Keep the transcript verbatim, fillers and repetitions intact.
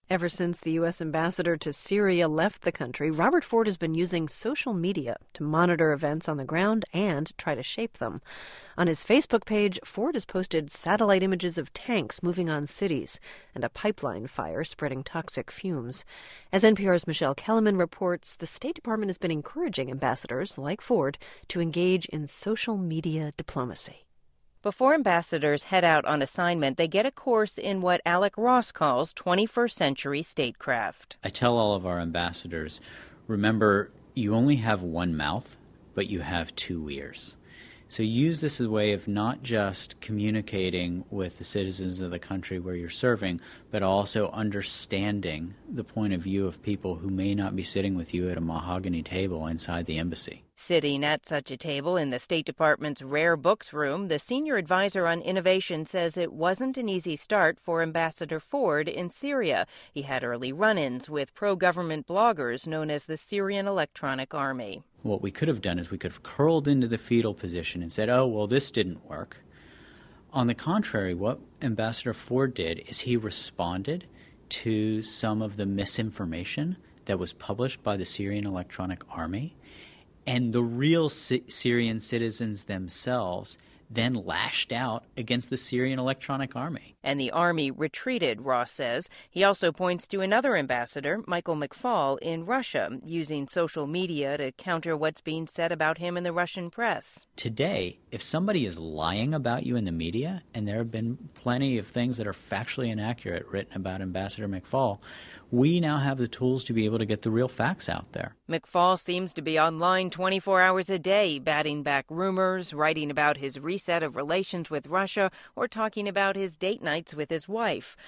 Ever since the U S ambassador to Syria left the country, Robert Ford has been using social media to monitor events on the ground and try to shape them. On his Facebook page, Ford has posted satellite images of tanks moving on cities and a pipeline fire spreading toxic fumes. As N P R's Michelle Kellerman reports, the State Department has been encouraging ambassadors like Ford to engage in social media diplomacy. Before ambassadors head out on assignment, they get a course in what Alec Ross calls twenty-first century statecraft. I tell all of our ambassadors, remember, you only have one mouth, but you have two ears. So use this as a way of not just communicating with the citizens of the country where you're serving, but also understanding the point of view of people who may not be sitting with you at a mahogany table inside the embassy. Sitting at such a table in the State Department's rare books room, the senior advisor on innovation says it wasn't an easy start for Ambassador Ford in Syria. He had early run-ins with pro-government bloggers known as the Syrian Electronic Army. What we could have done is we could have curled into the fetal position and said, oh, well, this didn't work. On the contrary, what Ambassador Ford did is he responded to some of the misinformation that was published by the Syrian Electronic Army. And the real Sy- Syrian citizens themselves then lashed out against the Syrian Electronic Army. And the army retreated, Ross says. He also points to another ambassador, Michael McFaul, in Russia, using social media to counter what's being said about him in the Russian press. Today, if somebody is lying about you in the media, and there have been plenty of things that are factually inaccurate written about Ambassador McFaul, we now have the tools to be able to get the real facts out there. McFaul seems to be online twenty-four hours a day, batting back rumors, writing about his reset of relations with Russia, or talking about his date nights with his wife.